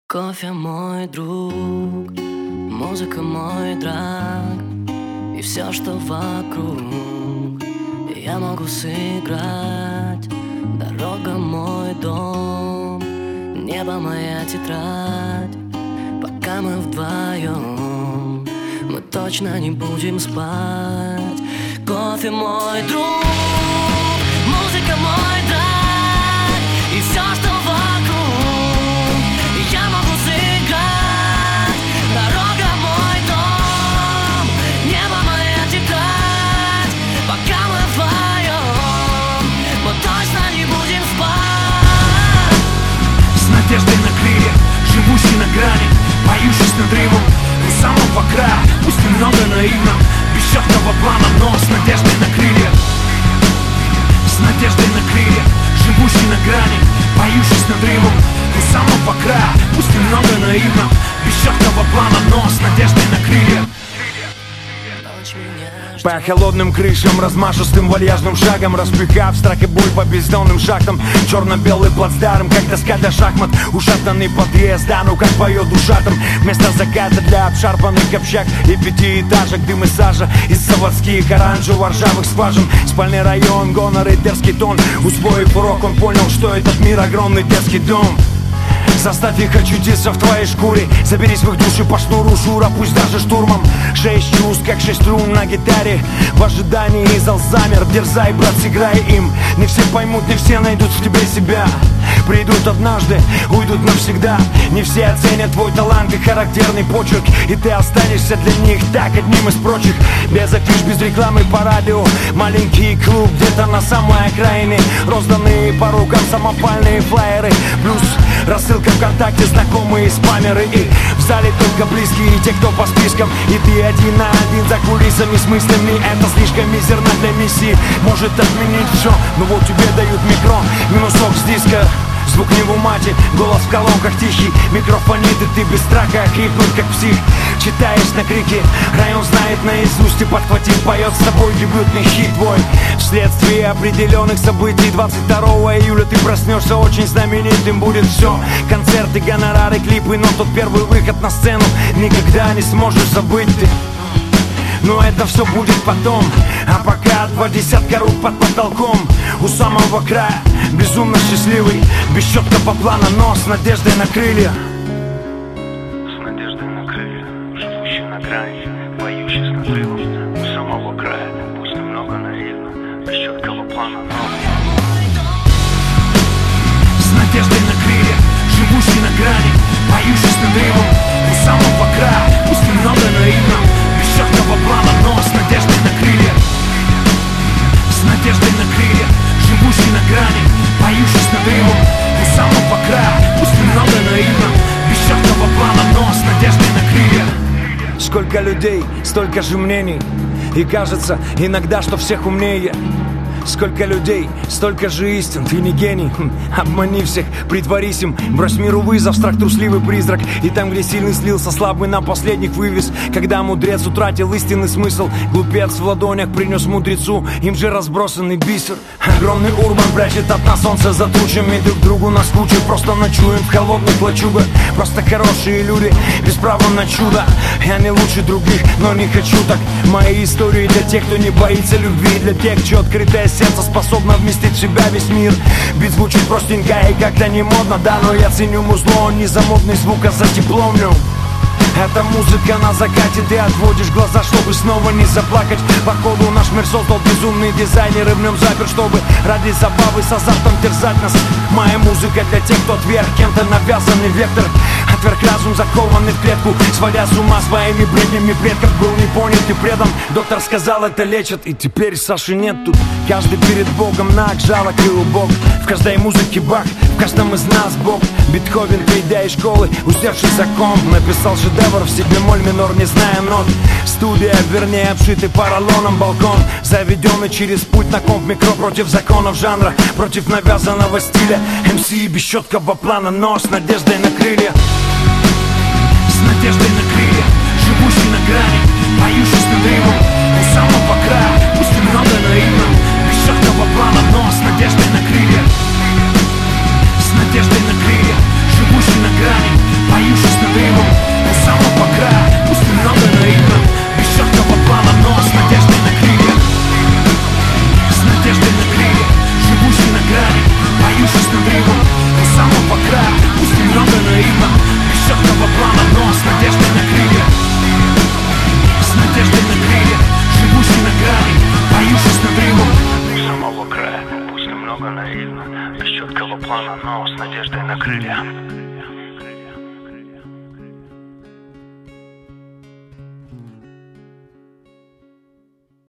Кофе мой друг, музыка мой драг, и все, что вокруг, я могу сыграть. Дорога мой дом, небо моя тетрадь. Пока мы вдвоем, мы точно не будем спать. Кофе мой друг, музыка мой драг, и все, что вокруг, я могу сыграть. Дорога мой дом, небо моя тетрадь. Пока мы вдвоем, мы точно не будем спать. С надеждой на крыльях, живущий на грани, поющий с надрывом у самого края. Пусть немного наивно, без четкого плана, но с надеждой на крыльях. С надеждой на крыльях, живущий на грани, поющий с надрывом у самого края. Пусть немного наивно, без четкого плана, но с надеждой на крыльях. По холодным крышам, размашистым вальяжным шагом, распихав страх и боль по бездонным шахтам. Черно-белый плацдарм, как доска для шахмат. Ушатанный подъезд, да ну как поет душатом. Вместо заката для обшарпанных общак и пятиэтажек, дым и сажа из заводских оранжево-ржавых скважин. Спальный район, гонор и дерзкий тон. Усвоив урок, он понял, что этот мир огромный детский дом. Составь их очутиться в твоей шкуре. Заберись в их души по шнуру шура, пусть даже штурмом. 6 чувств, как 6 струн на гитаре. В ожидании зал замер. Дерзай, брат, сыграй им. Не все поймут, не все найдут в тебе себя. Придут однажды, уйдут навсегда. Не все оценят твой талант и характерный почерк, и ты останешься для них так одним из прочих. Без афиш, без рекламы по радио. Маленький клуб где-то на самой окраине. Розданные по рукам самопальные флаеры. Плюс рассылка ВКонтакте, знакомые спамеры. И в зале только близкие, те, кто по спискам. И ты один на один за кулисами с мыслями. Это слишком мизерно для миссии. Может отменить все, но вот тебе дают микро. Минусок с диска. Звук не в умате, голос в колонках тихий. Микрофонит, и ты без страха охрипнут, как псих. Читаешь на крики, район знает наизусть. И подхватив, поет с тобой дебютный хит твой. Вследствие определенных событий 22 июля ты проснешься очень знаменитым. Будет все, концерты, гонорары, клипы. Но тот первый выход на сцену никогда не сможешь забыть ты. Но это все будет потом. А пока 20 рук под потолком. У самого края, безумно счастливый. Без четкого плана, но с надеждой на крылья. С надеждой на крылья, живущий на грани, поющий с надрывом у самого края. Пусть немного наивно, без четкого плана, но с надеждой на крылья, живущий на грани, поющий с надрывом у самого края. Пусть немного наивно, без четкого плана, но с надеждой на крылья. С надеждой на крылья, живущий на грани, поющий с надрывом у самого края. Пусть немного наивно, без четкого плана, но с надеждой на крылья. Сколько людей, столько же мнений. И кажется иногда, что всех умнее. Сколько людей, столько же истин. Ты не гений, обмани всех, притворись им. Брось миру вызов, страх, трусливый призрак. И там, где сильный слился, слабый на последних вывез. Когда мудрец утратил истинный смысл, глупец в ладонях принес мудрецу им же разбросанный бисер. Огромный урбан прячет от нас солнце за тучами. Друг другу наскучив, просто ночуем в холодных лачугах. Просто хорошие люди, без права на чудо. Я не лучше других, но не хочу так. Мои истории для тех, кто не боится любви. Для тех, чье открытое сердце способно вместить в себя весь мир. Бит звучит простенько и как-то не модно, да, но я ценю музло, не за модный звук, а за тепло в нем. Эта музыка на закате, ты отводишь глаза, чтобы снова не заплакать. Походу наш мир создал безумный дизайнер, и в нем запер, чтобы ради забавы с азартом терзать нас. Моя музыка для тех, кто отверг кем-то навязанный вектор. Отверг разум, закованный в клетку, сводя с ума своими бреднями предков. Был не понят и предан, доктор сказал, это лечит. И теперь Саши нет тут, каждый перед Богом наг, жалок и убог. В каждой музыке Бах, в каждом из нас Бог. Бетховен, придя из школы, усевший за комп, написал шедевр в си бемоль минор, не зная нот. Студия, вернее, обшитый поролоном балкон, заведенный через путь на комп. Микро против законов жанра, против навязанного стиля. МС без четкого плана, но с надеждой на крылья. С надеждой на крылья, живущий на грани, поющий с надрывом у самого края. Пусть немного наивно, без четкого плана, но с надеждой на крылья. С надеждой на крылья, живущий на грани, плана, но с надеждой на крылья.